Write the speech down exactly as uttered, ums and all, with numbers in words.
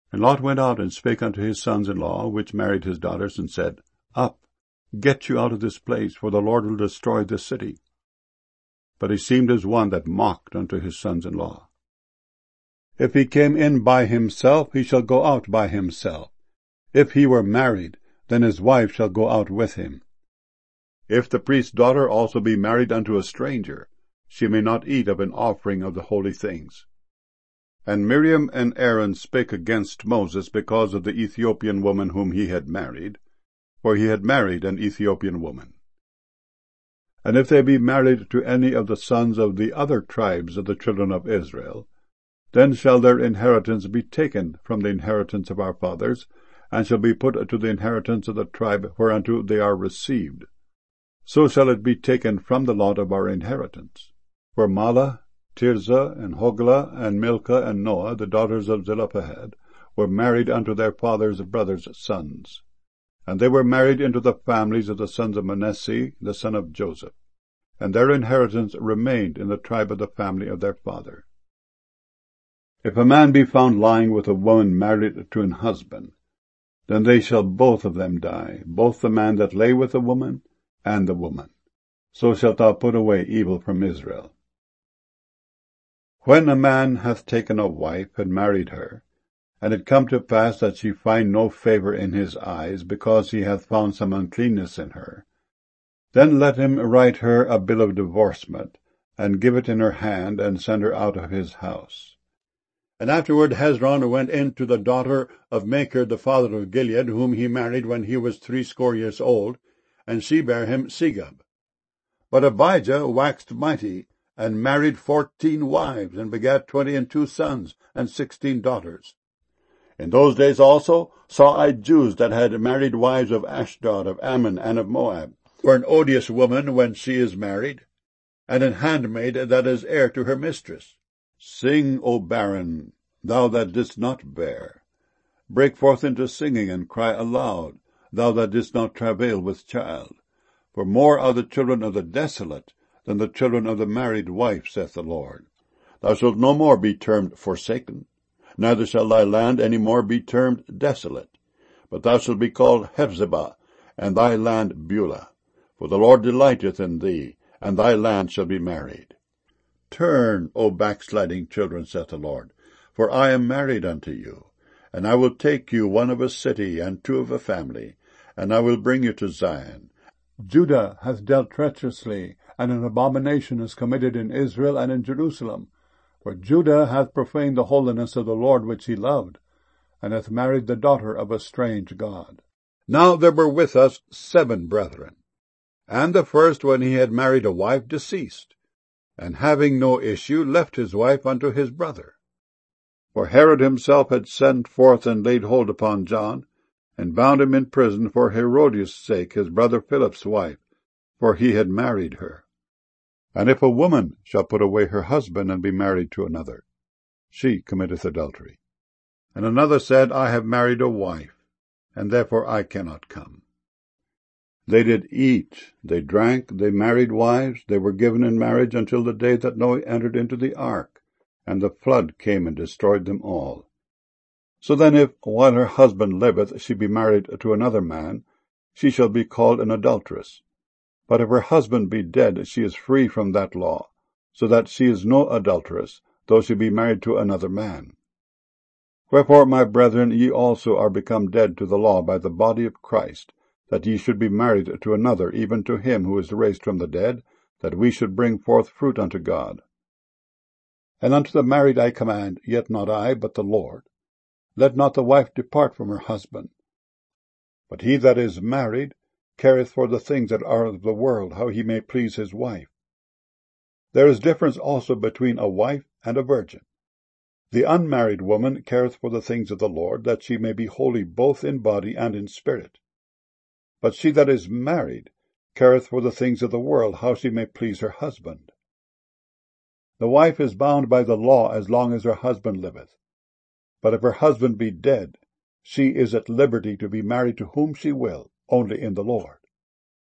And Lot went out and spake unto his sons-in-law, which married his daughters, and said, Up, get you out of this place, for the Lord will destroy this city. But he seemed as one that mocked unto his sons-in-law. If he came in by himself, he shall go out by himself. If he were married, then his wife shall go out with him. If the priest's daughter also be married unto a stranger, she may not eat of an offering of the holy things. And Miriam and Aaron spake against Moses because of the Ethiopian woman whom he had married, for he had married an Ethiopian woman. And if they be married to any of the sons of the other tribes of the children of Israel, then shall their inheritance be taken from the inheritance of our fathers, and shall be put to the inheritance of the tribe whereunto they are received. So shall it be taken from the lot of our inheritance. For Mahlah, Tirzah, and Hoglah, and Milcah, and Noah, the daughters of Zelophehad, were married unto their father's brothers' sons. And they were married into the families of the sons of Manasseh, the son of Joseph. And their inheritance remained in the tribe of the family of their father. If a man be found lying with a woman married to an husband, then they shall both of them die, both the man that lay with the woman, and the woman. So shalt thou put away evil from Israel. When a man hath taken a wife, and married her, and it come to pass that she find no favour in his eyes, because he hath found some uncleanness in her, then let him write her a bill of divorcement, and give it in her hand, and send her out of his house. And afterward Hezron went in to the daughter of Machir the father of Gilead, whom he married when he was threescore years old, and she bare him Segub. But Abijah waxed mighty, and married fourteen wives, and begat twenty and two sons, and sixteen daughters. In those days also saw I Jews that had married wives of Ashdod, of Ammon, and of Moab, for an odious woman when she is married, and an handmaid that is heir to her mistress. Sing, O barren, thou that didst not bear. Break forth into singing, and cry aloud, thou that didst not travail with child. For more are the children of the desolate than the children of the married wife, saith the Lord. Thou shalt no more be termed forsaken, neither shall thy land any more be termed desolate. But thou shalt be called Hephzibah, and thy land Beulah. For the Lord delighteth in thee, and thy land shall be married. Turn, O backsliding children, saith the Lord, for I am married unto you, and I will take you one of a city, and two of a family, and I will bring you to Zion. Judah hath dealt treacherously, and an abomination is committed in Israel and in Jerusalem. For Judah hath profaned the holiness of the Lord which he loved, and hath married the daughter of a strange god. Now there were with us seven brethren, and the first, when he had married a wife, deceased, and having no issue, left his wife unto his brother. For Herod himself had sent forth and laid hold upon John, and bound him in prison for Herodias' sake, his brother Philip's wife, for he had married her. And if a woman shall put away her husband, and be married to another, she committeth adultery. And another said, I have married a wife, and therefore I cannot come. They did eat, they drank, they married wives, they were given in marriage until the day that Noah entered into the ark, and the flood came and destroyed them all. So then if, while her husband liveth, she be married to another man, she shall be called an adulteress. But if her husband be dead, she is free from that law, so that she is no adulteress, though she be married to another man. Wherefore, my brethren, ye also are become dead to the law by the body of Christ, that ye should be married to another, even to him who is raised from the dead, that we should bring forth fruit unto God. And unto the married I command, yet not I, but the Lord, let not the wife depart from her husband. But he that is married careth for the things that are of the world, how he may please his wife. There is difference also between a wife and a virgin. The unmarried woman careth for the things of the Lord, that she may be holy both in body and in spirit. But she that is married careth for the things of the world, how she may please her husband. The wife is bound by the law as long as her husband liveth. But if her husband be dead, she is at liberty to be married to whom she will, only in the Lord.